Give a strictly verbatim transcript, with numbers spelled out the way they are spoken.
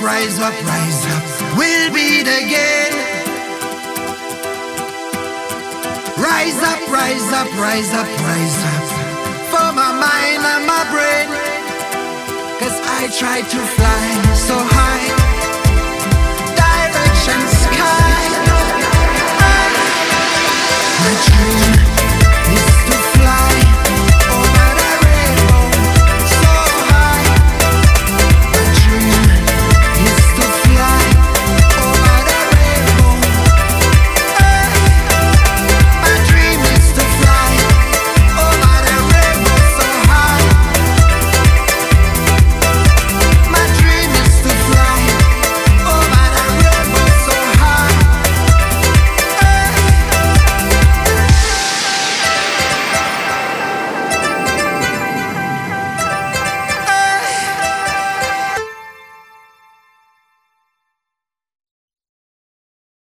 rise up, rise up. We'll beat again. Rise up, rise up, rise up, rise up. For my mind and my brain. Cause I try to fly so high. Direction sky. My dream.